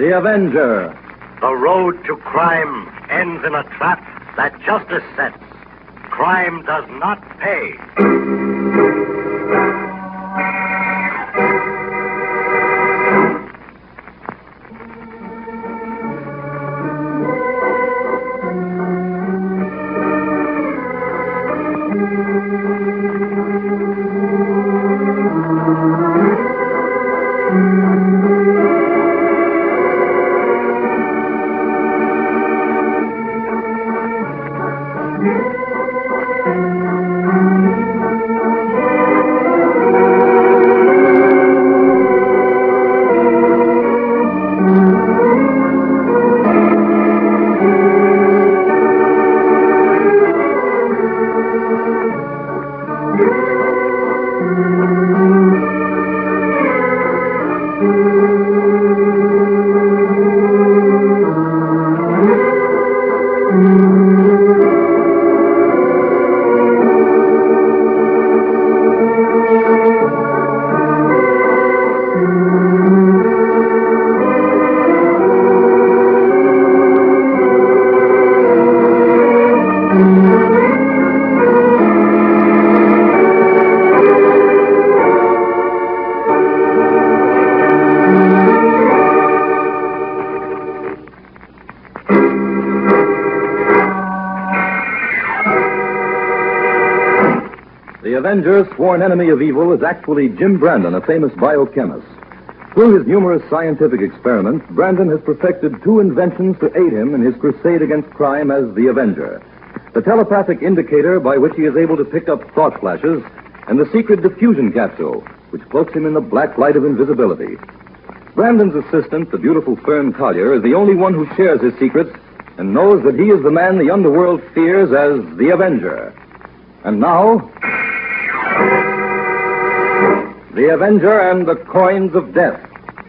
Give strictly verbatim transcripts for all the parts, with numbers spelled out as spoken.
The Avenger. The road to crime ends in a trap that justice sets. Crime does not pay. The Avenger, sworn enemy of evil, is actually Jim Brandon, a famous biochemist. Through his numerous scientific experiments, Brandon has perfected two inventions to aid him in his crusade against crime as the Avenger. The telepathic indicator by which he is able to pick up thought flashes, and the secret diffusion capsule, which cloaks him in the black light of invisibility. Brandon's assistant, the beautiful Fern Collier, is the only one who shares his secrets and knows that he is the man the underworld fears as the Avenger. And now, The Avenger and the Coins of Death.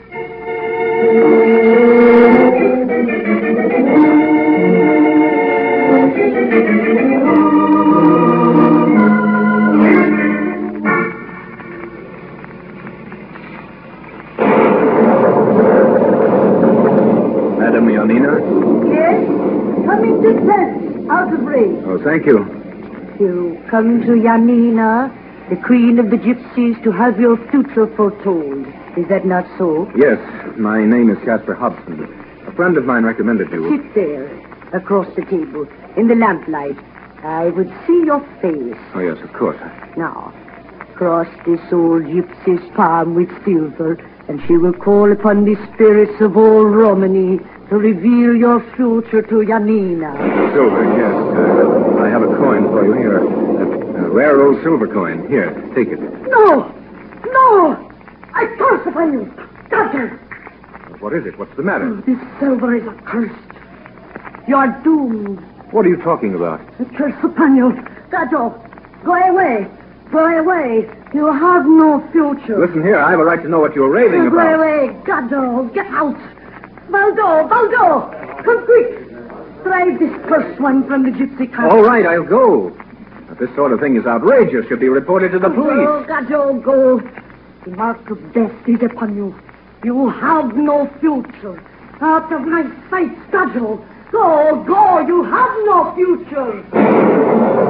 Madam Yanina? Yes? Come into tent, out of range. Oh, thank you. You come to Yanina, the queen of the gypsies, to have your future foretold. Is that not so? Yes, my name is Casper Hobson. A friend of mine recommended you. Sit there, across the table, in the lamplight. I would see your face. Oh, yes, of course. Now, cross this old gypsy's palm with silver, and she will call upon the spirits of all Romany to reveal your future to Yanina. Silver, yes. Uh, I have a coin for you here. A, a rare old silver coin. Here, take it. No! No! I curse upon you! Doctor! What is it? What's the matter? This silver is accursed. You are doomed. What are you talking about? A curse upon you. Gato, go away. Go away. You have no future. Listen here, I have a right to know what you're raving Go about. away. Gato, get out. Valdo, Valdo, come quick. Drive this cursed one from the gypsy camp. All right, I'll go. But this sort of thing is outrageous. Should be reported to the police. Go, Gato, go. The mark of death is upon you. You have no future. Out of my sight, Gato. Go, go. You have no future.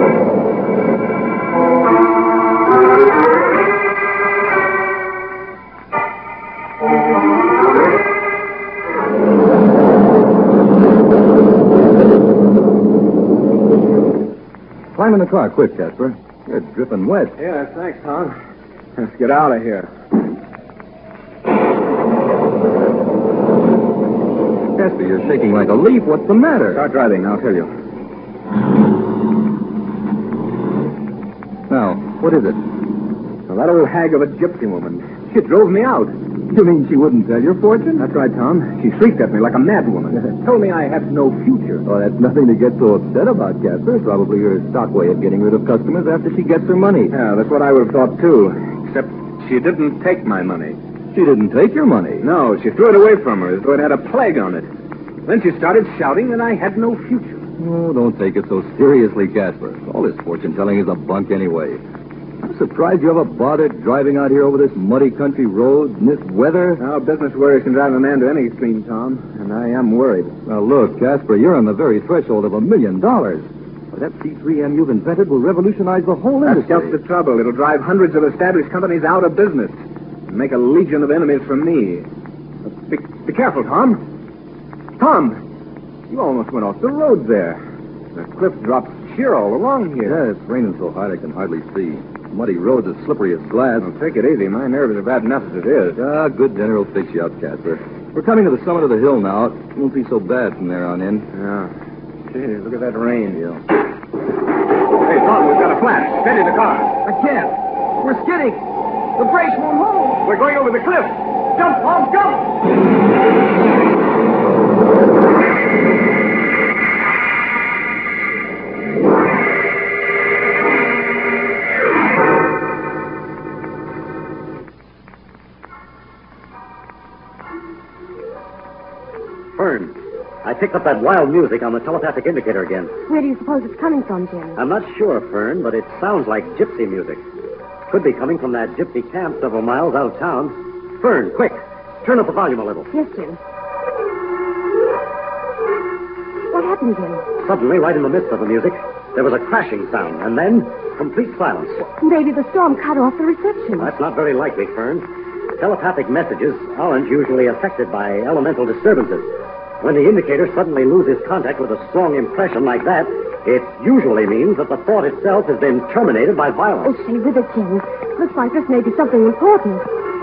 Climb in the car, quick, Casper. You're dripping wet. Yeah, thanks, Tom. Let's get out of here. Casper, you're shaking like a leaf. What's the matter? Start driving, I'll tell you. Now, what is it? Well, that old hag of a gypsy woman. She drove me out. You mean she wouldn't tell your fortune? That's right, Tom. She shrieked at me like a madwoman. Told me I had no future. Oh, that's nothing to get so upset about, Casper. Probably her stock way of getting rid of customers after she gets her money. Yeah, that's what I would have thought, too. Except she didn't take my money. She didn't take your money. No, she threw it away from her as though it had a plague on it. Then she started shouting that I had no future. Oh, don't take it so seriously, Casper. All this fortune-telling is a bunk anyway. I'm surprised you ever bothered driving out here over this muddy country road in this weather? Now, business worries can drive a man to any extreme, Tom, and I am worried. Now, look, Casper, you're on the very threshold of a million dollars. Well, that C three M you've invented will revolutionize the whole That's industry. just the trouble. It'll drive hundreds of established companies out of business and make a legion of enemies for me. Be, be careful, Tom. Tom, you almost went off the road there. The cliff drops sheer all along here. Yeah, it's raining so hard I can hardly see. Muddy roads are slippery as glass. Well, take it easy. My nerves are bad enough as it is. Ah, good dinner will fix you up, Casper. We're coming to the summit of the hill now. It won't be so bad from there on in. Yeah. Gee, look at that rain. Yeah. Hey, Tom, we've got a flash. Steady the car. I can't. We're skidding. The brakes won't hold. We're going over the cliff. Jump, Tom, jump! Fern, I picked up that wild music on the telepathic indicator again. Where do you suppose it's coming from, Jim? I'm not sure, Fern, but it sounds like gypsy music. Could be coming from that gypsy camp several miles out of town. Fern, quick, turn up the volume a little. Yes, Jim. What happened, Jim? Suddenly, right in the midst of the music, there was a crashing sound, and then complete silence. Maybe the storm cut off the reception. That's not very likely, Fern. Telepathic messages aren't usually affected by elemental disturbances. When the indicator suddenly loses contact with a strong impression like that, it usually means that the thought itself has been terminated by violence. Oh, stay with it, Jim. Looks like this may be something important.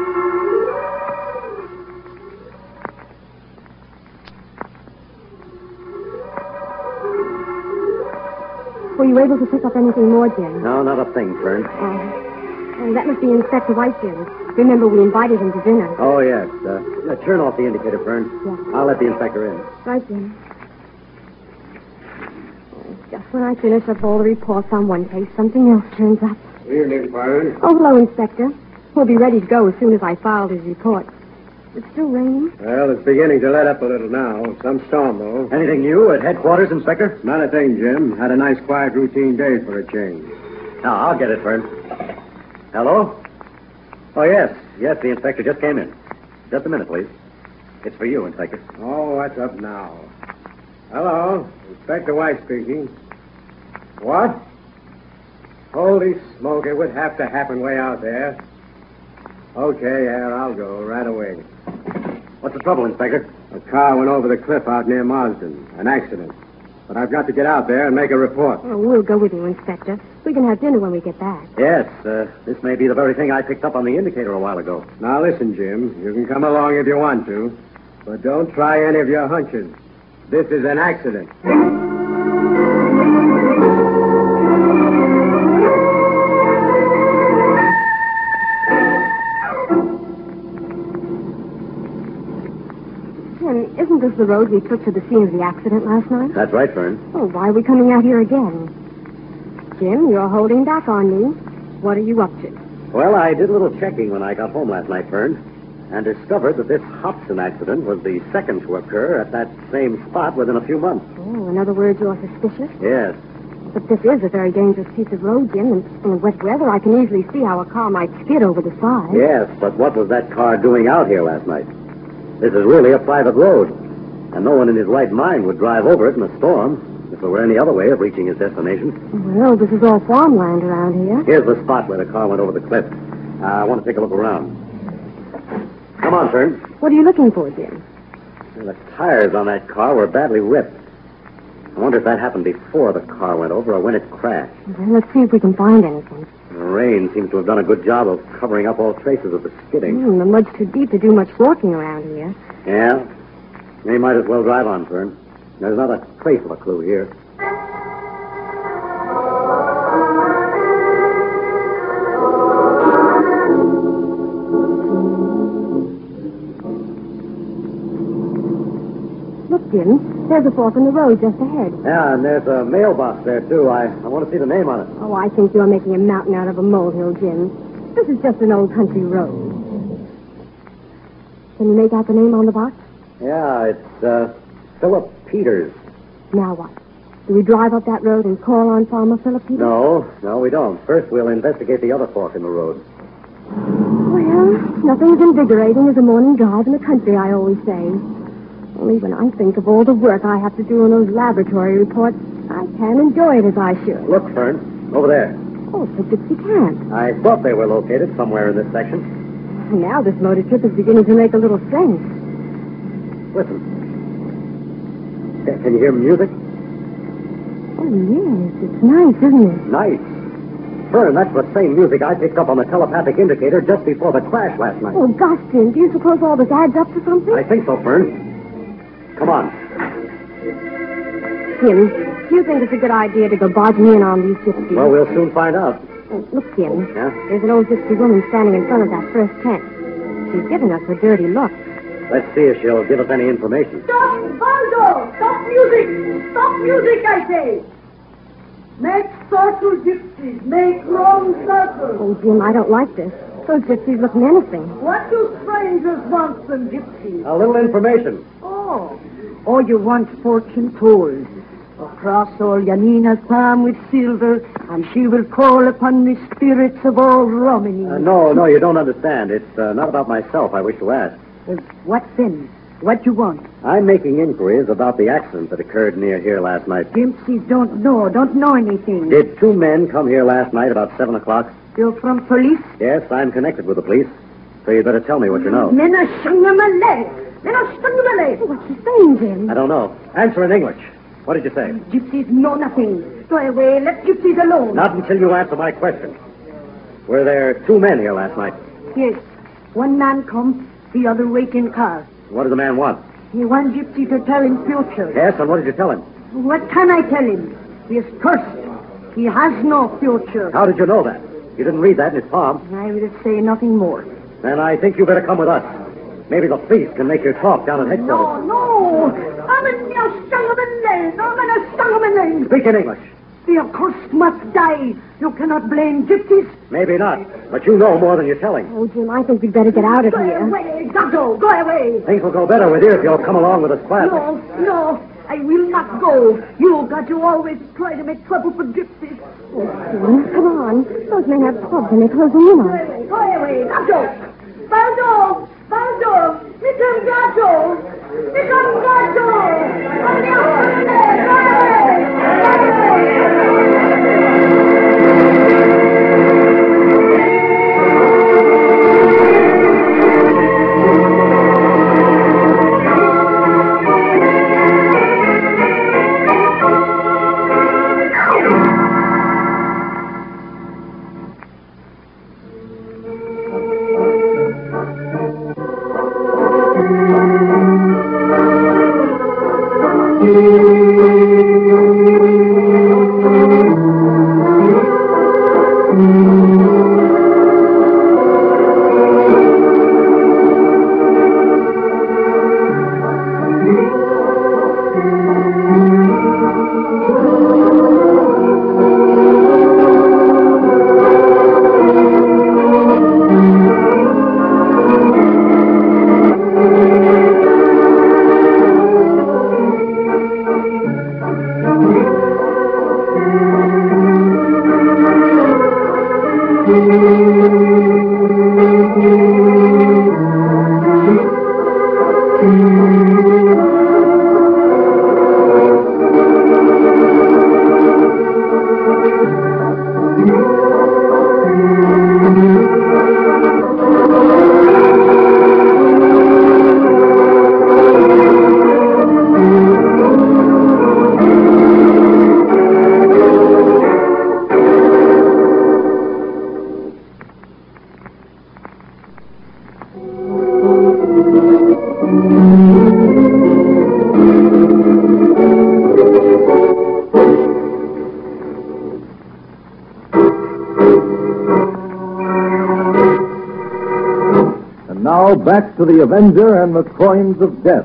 Were you able to pick up anything more, Jim? No, not a thing, Fern. Oh, oh that must be Inspector White, Jim. Remember, we invited him to dinner. Oh, yes. Uh, uh, turn off the indicator, Fern. Yeah. I'll let the inspector in. Right, Jim. Oh, just when I finish up all the reports on one case, something else turns up. Evening, Fern. Oh, hello, Inspector. We'll be ready to go as soon as I filed his report. It's still raining? Well, it's beginning to let up a little now. Some storm, though. Anything new at headquarters, Inspector? Not a thing, Jim. Had a nice, quiet, routine day for a change. No, I'll get it, Fern. Hello? Oh, yes. Yes, the inspector just came in. Just a minute, please. It's for you, Inspector. Oh, what's up now? Hello, Inspector White speaking. What? Holy smoke, it would have to happen way out there. Okay, yeah, I'll go right away. What's the trouble, Inspector? A car went over the cliff out near Marsden. An accident. But I've got to get out there and make a report. Oh, we'll go with you, Inspector. We can have dinner when we get back. Yes, uh, this may be the very thing I picked up on the indicator a while ago. Now, listen, Jim. You can come along if you want to. But don't try any of your hunches. This is an accident. Jim, isn't this the road we took to the scene of the accident last night? That's right, Fern. Oh, why are we coming out here again? Jim, you're holding back on me. What are you up to? Well, I did a little checking when I got home last night, Fern, and discovered that this Hobson accident was the second to occur at that same spot within a few months. Oh, in other words, you're suspicious? Yes. But this is a very dangerous piece of road, Jim, and in wet weather, I can easily see how a car might skid over the side. Yes, but what was that car doing out here last night? This is really a private road, and no one in his right mind would drive over it in a storm if there were any other way of reaching his destination. Well, this is all farmland around here. Here's the spot where the car went over the cliff. Uh, I want to take a look around. Come on, Fern. What are you looking for, Jim? Well, the tires on that car were badly ripped. I wonder if that happened before the car went over or when it crashed. Well, let's see if we can find anything. The rain seems to have done a good job of covering up all traces of the skidding. Mm, the mud's too deep to do much walking around here. Yeah? We might as well drive on, Fern. There's not a trace of a clue here. Look, Jim, there's a fork in the road just ahead. Yeah, and there's a mailbox there, too. I, I want to see the name on it. Oh, I think you're making a mountain out of a molehill, Jim. This is just an old country road. Can you make out the name on the box? Yeah, it's uh, Philip Peters. Now what? Do we drive up that road and call on Farmer Filipino? No, no, we don't. First, we'll investigate the other fork in the road. Well, nothing as invigorating as a morning drive in the country, I always say. Only when I think of all the work I have to do on those laboratory reports, I can't enjoy it as I should. Look, Fern, over there. Oh, it's a gypsy camp. I thought they were located somewhere in this section. Now this motor trip is beginning to make a little sense. Listen. Can can you hear music? Oh, yes. It's nice, isn't it? Nice. Fern, that's the same music I picked up on the telepathic indicator just before the crash last night. Oh, gosh, Jim, do you suppose all this adds up to something? I think so, Fern. Come on. Jim, do you think it's a good idea to go barging in on these gypsies? Well, we'll soon find out. Oh, look, Jim. Yeah? There's an old gypsy woman standing in front of that first tent. She's giving us a dirty look. Let's see if she'll give us any information. Stop, Baldo! Stop music! Stop music, I say! Make circle, gypsies. Make long circles. Oh, Jim, I don't like this. Those gypsies look menacing. What do strangers want from gypsies? A little information. Oh. Oh, you want fortune told. Across all Yanina's palm with silver, and she will call upon the spirits of all Romany. Uh, no, no, you don't understand. It's uh, not about myself I wish to ask. Uh, what then? What you want? I'm making inquiries about the accident that occurred near here last night. Gypsies don't know, don't know anything. Did two men come here last night about seven o'clock? You're from police? Yes, I'm connected with the police. So you'd better tell me what you know. Mena Shangamale! Mena Shangamale! What's she saying, Jim? I don't know. Answer in English. What did you say? Gypsies know nothing. Go away. Let gypsies alone. Not until you answer my question. Were there two men here last night? Yes. One man come, the other wait in car. What did the man want? He want gypsy to tell him future. Yes, and what did you tell him? What can I tell him? He is cursed. He has no future. How did you know that? You didn't read that in his palm. I will say nothing more. Then I think you better come with us. Maybe the police can make you talk down at No, headquarters. no. I'm in your Shangamale. I'm in a Shangamale. Speak in English. The accursed must die. You cannot blame gypsies. May not, but you know more than you're telling. Oh, Jim, I think we'd better get out of Go here. away, Gato. Go away. Things will go better with you if you'll come along with us quietly. No, no. I will not go. You got to always try to make trouble for gypsies. Oh, Jim, come on. Those men have clubs and they're closing in on us. Go away, Gato. Baldo, Baldo, Mikam Gato, Mikam Gato. On the outside, go away. Now back to the Avenger and the Coins of Death.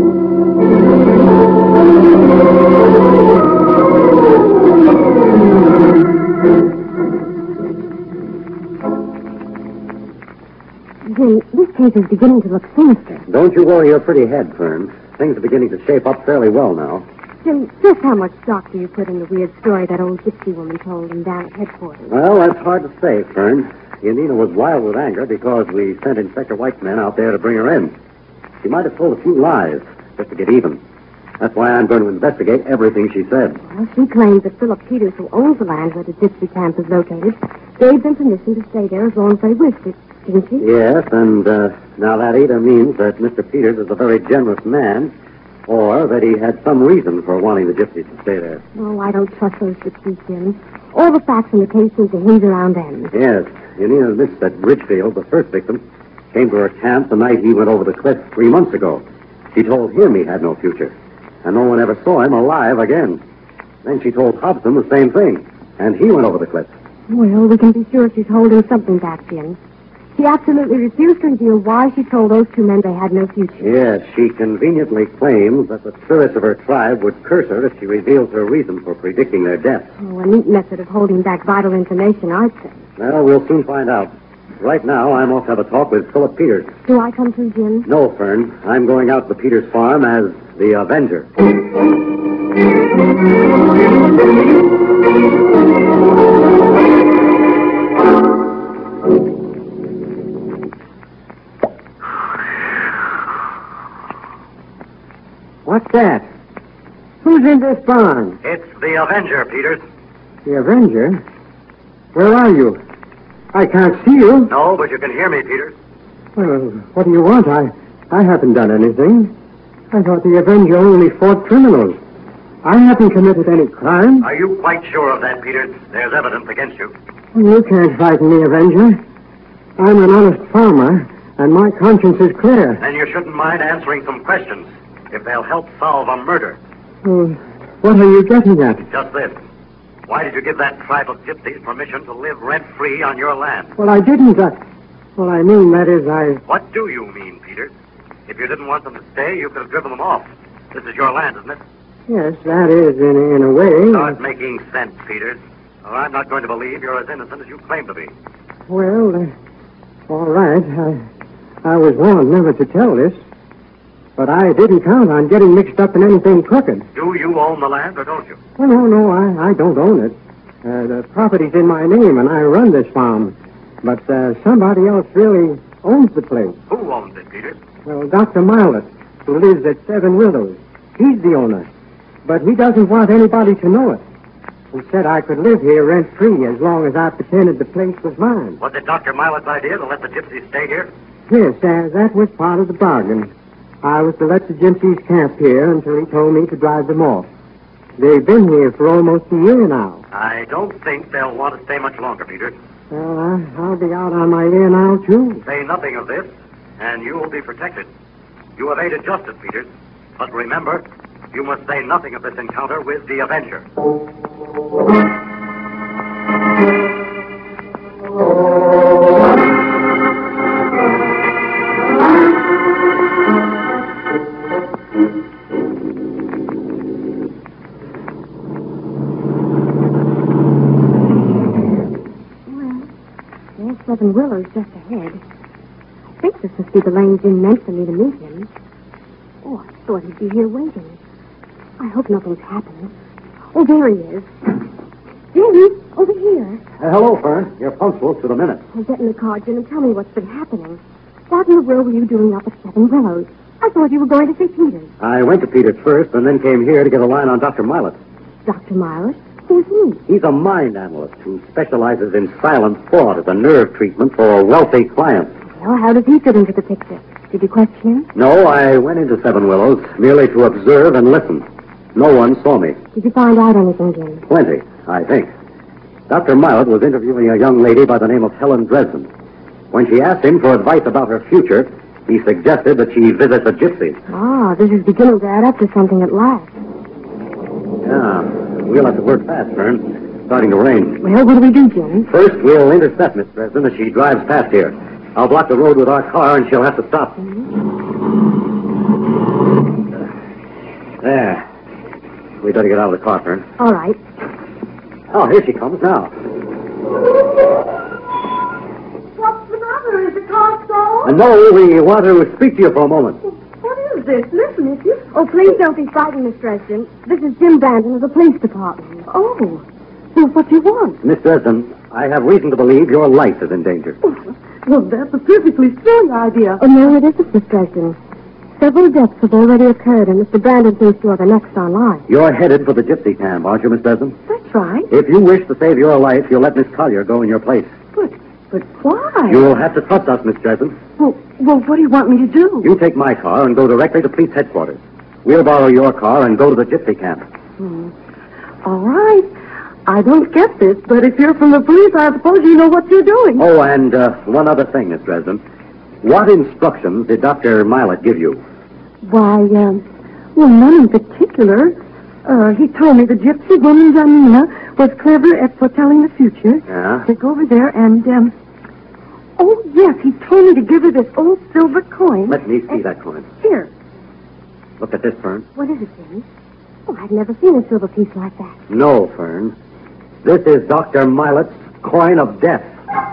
Jim, this case is beginning to look sinister. Don't you worry your pretty head, Fern. Things are beginning to shape up fairly well now. Jim, just how much stock do you put in the weird story that old gypsy woman told him down at headquarters? Well, that's hard to say, Fern. Yanina was wild with anger because we sent Inspector White's men out there to bring her in. She might have told a few lies just to get even. That's why I'm going to investigate everything she said. Well, she claims that Philip Peters, who owns the land where the gypsy camp is located, gave them permission to stay there as long as they wished it, didn't she? Yes, and uh, now that either means that Mister Peters is a very generous man, or that he had some reason for wanting the gypsies to stay there. Oh, I don't trust those gypsies, Jim. All the facts in the case seem to hinge around them. Yes, Yanina admits that Ridgefield, the first victim, came to her camp the night he went over the cliff three months ago. She told him he had no future, and no one ever saw him alive again. Then she told Hobson the same thing, and he went over the cliff. Well, we can be sure she's holding something back, Jim. She absolutely refused to reveal why she told those two men they had no future. Yes, she conveniently claims that the spirits of her tribe would curse her if she reveals her reason for predicting their death. Oh, a neat method of holding back vital information, I'd say. Well, we'll soon find out. Right now, I'm off to have a talk with Philip Peters. Do I come too, Jim? No, Fern. I'm going out to the Peters farm as the Avenger. What's that? Who's in this barn? It's the Avenger, Peters. The Avenger? Where are you? I can't see you. No, but you can hear me, Peters. Well, what do you want? I, I haven't done anything. I thought the Avenger only fought criminals. I haven't committed any crime. Are you quite sure of that, Peters? There's evidence against you. Well, you can't frighten me, Avenger. I'm an honest farmer, and my conscience is clear. Then you shouldn't mind answering some questions, if they'll help solve a murder. Well, what are you getting at? Just this. Why did you give that tribe of gypsies permission to live rent-free on your land? Well, I didn't. Uh, well, I mean, that is, I... What do you mean, Peters? If you didn't want them to stay, you could have driven them off. This is your land, isn't it? Yes, that is, in, in a way. Start making sense, Peters. Or I'm not going to believe you're as innocent as you claim to be. Well, uh, all right. I, I was warned never to tell this. But I didn't count on getting mixed up in anything crooked. Do you own the land, or don't you? Well, no, no, I, I don't own it. Uh, the property's in my name, and I run this farm. But uh, somebody else really owns the place. Who owns it, Peters? Well, Doctor Milet, who lives at Seven Willows. He's the owner. But he doesn't want anybody to know it. He said I could live here rent-free as long as I pretended the place was mine. Was it Doctor Milet's idea to let the gypsies stay here? Yes, uh, that was part of the bargain. I was to let the gypsies camp here until he told me to drive them off. They've been here for almost a year now. I don't think they'll want to stay much longer, Peters. Well, I, I'll be out on my ear now, too. Say nothing of this, and you will be protected. You have aided justice, Peters. But remember, you must say nothing of this encounter with the Avenger. Seven Willows just ahead. I think this must be the lane Jim meant for me to meet him. Oh, I thought he'd be here waiting. I hope nothing's happened. Oh, there he is. Jim, over here. Uh, hello, Fern. You're punctual to the minute. Well, get in the car, Jim, and tell me what's been happening. What in the world were you doing up at Seven Willows? I thought you were going to see Peters. I went to Peters first and then came here to get a line on Doctor Milet. Doctor Miles? Who's he? He's a mind analyst who specializes in silent thought as a nerve treatment for wealthy clients. Well, how does he fit into the picture? Did you question him? No, I went into Seven Willows merely to observe and listen. No one saw me. Did you find out anything, Jim? Plenty, I think. Doctor Milet was interviewing a young lady by the name of Helen Dresden. When she asked him for advice about her future, he suggested that she visit the gypsies. Ah, this is beginning to add up to something at last. Yeah. We'll have to work fast, Fern. It's starting to rain. Well, what do we do, Jim? First, we'll intercept Miss Dresden as she drives past here. I'll block the road with our car, and she'll have to stop. Mm-hmm. There. We better get out of the car, Fern. All right. Oh, here she comes now. What's the matter? Is the car stalled? Uh, no, we want to speak to you for a moment. What is Who's this? Listen, if you... Oh, please don't be frightened, Miss Dresden. This is Jim Brandon of the police department. Oh. Well, what do you want? Miss Dresden, I have reason to believe your life is in danger. Well, that's a perfectly silly idea. Oh, no, it isn't, Miss Dresden. Several deaths have already occurred, and Mister Brandon seems to are the next online. You're headed for the gypsy camp, aren't you, Miss Dresden? That's right. If you wish to save your life, you'll let Miss Collier go in your place. But, but why? You'll have to trust us, Miss Dresden. Well, well, what do you want me to do? You take my car and go directly to police headquarters. We'll borrow your car and go to the gypsy camp. Hmm. All right. I don't get this, but if you're from the police, I suppose you know what you're doing. Oh, and uh, one other thing, Miss Dresden. What instructions did Doctor Milet give you? Why, um, well, none in particular. Uh, he told me the gypsy woman, Janina, was clever at foretelling the future. Yeah? To go over there and, um... Oh, yes, he told me to give her this old silver coin. Let me see that coin. Here. Look at this, Fern. What is it, Jim? Oh, I've never seen a silver piece like that. No, Fern. This is Doctor Milet's coin of death.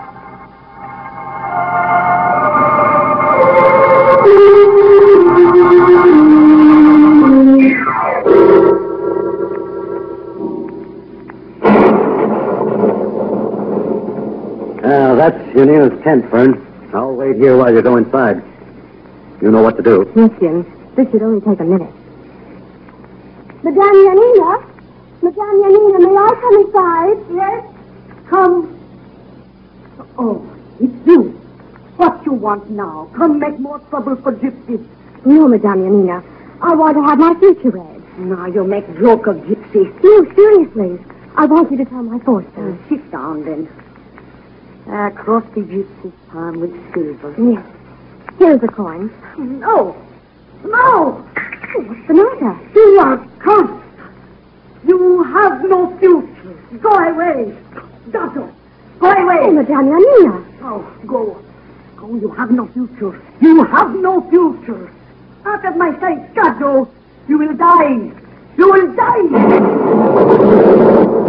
Ah, that's Janina's tent, Fern. I'll wait here while you go inside. You know what to do. Yes, Jim. This should only take a minute. Madame Janina? Madame Janina, may I come inside? Yes? Come. Oh, it's you. What you want now? Come make more trouble for Gypsy. No, Madame Janina. I want to have my future read. Now you make joke of Gypsy. No, seriously. I want you to tell my fortune. Uh, sit down, then. Across the Gypsy's palm with silver. Yes. Here's the coin. No. No. What's the matter? You are cursed. You have no future. Go away. Dato. Go away. Oh, Madame Janina. Oh, go. Go. You have no future. You have no future. Out of my sight, Dato. You will die. You will die.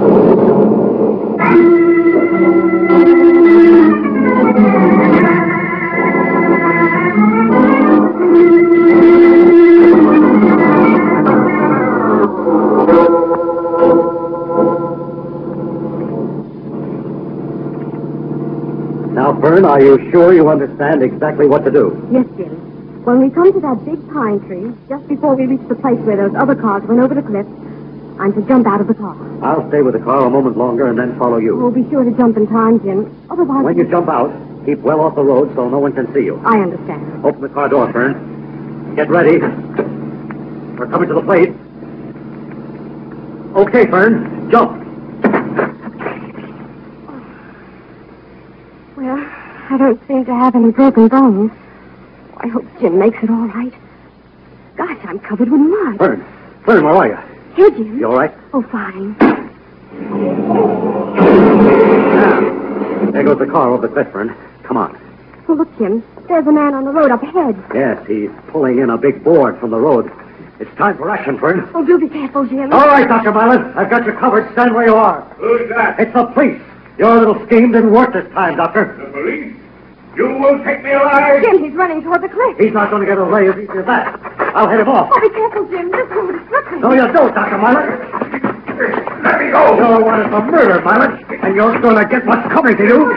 Now, Fern, are you sure you understand exactly what to do? Yes, Jim. When we come to that big pine tree, just before we reach the place where those other cars went over the cliff, I'm to jump out of the car. I'll stay with the car a moment longer and then follow you. Oh, be sure to jump in time, Jim. Otherwise... When you jump out, keep well off the road so no one can see you. I understand. Open the car door, Fern. Get ready. We're coming to the plate. Okay, Fern. Jump. Well, I don't seem to have any broken bones. I hope Jim makes it all right. Gosh, I'm covered with mud. Fern. Fern, where are you? Here, Jim. You all right? Oh, fine. Now, there goes the car over the cliff, Fern. Come on. Oh, look, Jim. There's a man on the road up ahead. Yes, he's pulling in a big board from the road. It's time for action, Fern. Oh, do be careful, Jim. All right, Doctor Milet. I've got you covered. Stand where you are. Who's that? It's the police. Your little scheme didn't work this time, Doctor. The police? You won't take me alive? Jim, he's running toward the cliff. He's not going to get away as easy as that. I'll head him off. Oh, be careful, Jim. This road is slippery. No, you don't, Doctor Milet. Let me go. You're wanted for murder, Milet, and you're going to get what's coming to you.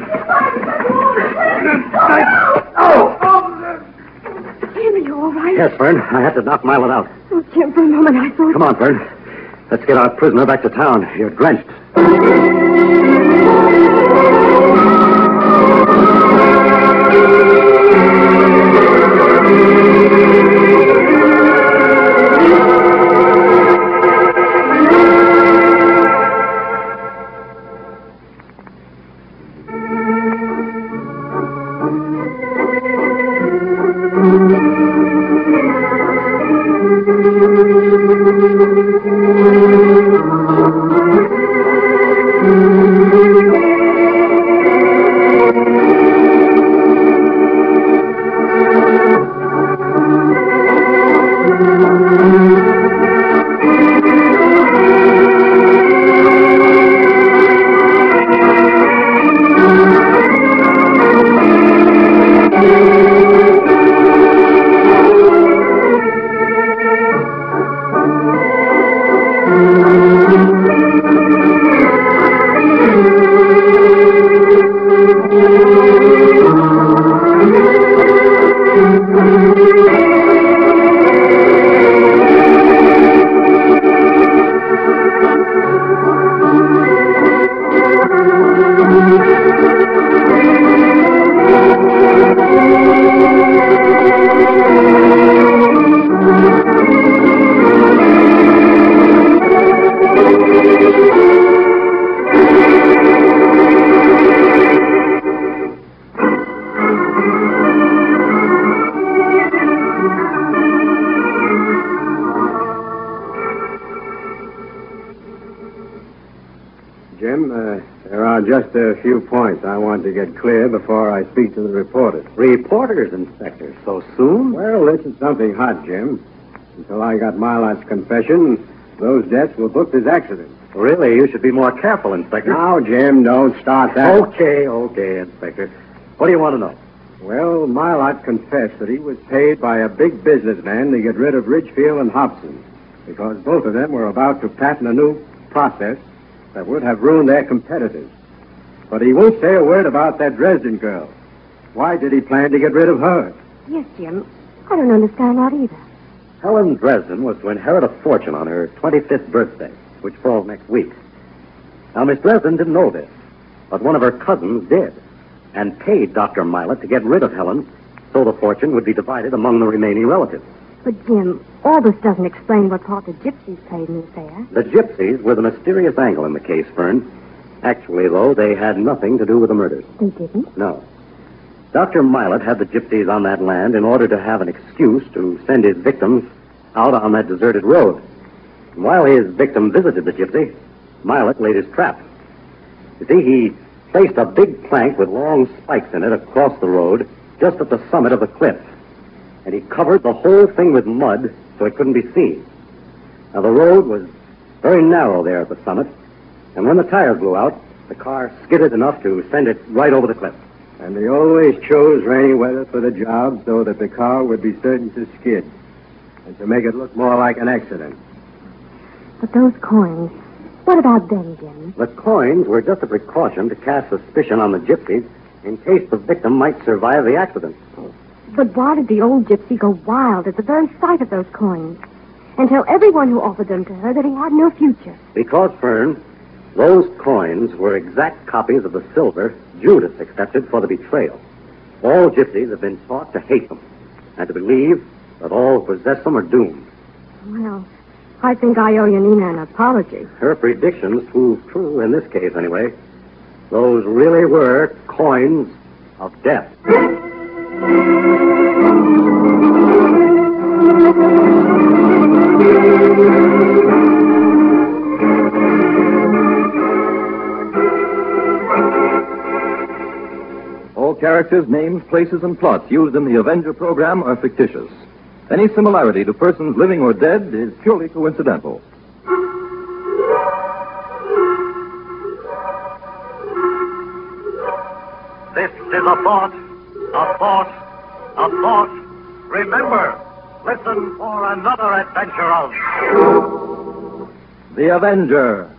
Oh! Jim, are you all right? Yes, Fern. I had to knock Milet out. Oh, Jim, for a moment I thought... Come on, Fern. Let's get our prisoner back to town. You're drenched. Jim. Uh, there are just a few points I want to get clear before I speak to the reporters. Reporters, Inspector, so soon? Well, this is something hot, Jim. Until I got Milart's confession, those deaths were booked as accidents. Really, you should be more careful, Inspector. Now, Jim, don't start that. Okay, okay, Inspector. What do you want to know? Well, Milart confessed that he was paid by a big businessman to get rid of Ridgefield and Hobson because both of them were about to patent a new process that would have ruined their competitors. But he won't say a word about that Dresden girl. Why did he plan to get rid of her? Yes, Jim. I don't understand that either. Helen Dresden was to inherit a fortune on her twenty-fifth birthday, which falls next week. Now, Miss Dresden didn't know this, but one of her cousins did, and paid Doctor Milat to get rid of Helen so the fortune would be divided among the remaining relatives. But, Jim, all this doesn't explain what part the gypsies played in the affair. The gypsies were the mysterious angle in the case, Fern. Actually, though, they had nothing to do with the murders. They didn't? No. Doctor Milat had the gypsies on that land in order to have an excuse to send his victims out on that deserted road. And while his victim visited the gypsy, Milat laid his trap. You see, he placed a big plank with long spikes in it across the road just at the summit of the cliff. And he covered the whole thing with mud so it couldn't be seen. Now, the road was very narrow there at the summit, and when the tires blew out, the car skidded enough to send it right over the cliff. And they always chose rainy weather for the job so that the car would be certain to skid and to make it look more like an accident. But those coins, what about them, Jim? The coins were just a precaution to cast suspicion on the gypsies in case the victim might survive the accident. But why did the old gypsy go wild at the very sight of those coins and tell everyone who offered them to her that he had no future? Because, Fern, those coins were exact copies of the silver Judas accepted for the betrayal. All gypsies have been taught to hate them and to believe that all who possess them are doomed. Well, I think I owe Yanina an apology. Her predictions proved true in this case, anyway. Those really were coins of death. All characters, names, places, and plots used in the Avenger program are fictitious. Any similarity to persons living or dead is purely coincidental. This is a thought, a thought, a thought. Remember, listen for another adventure of The Avenger.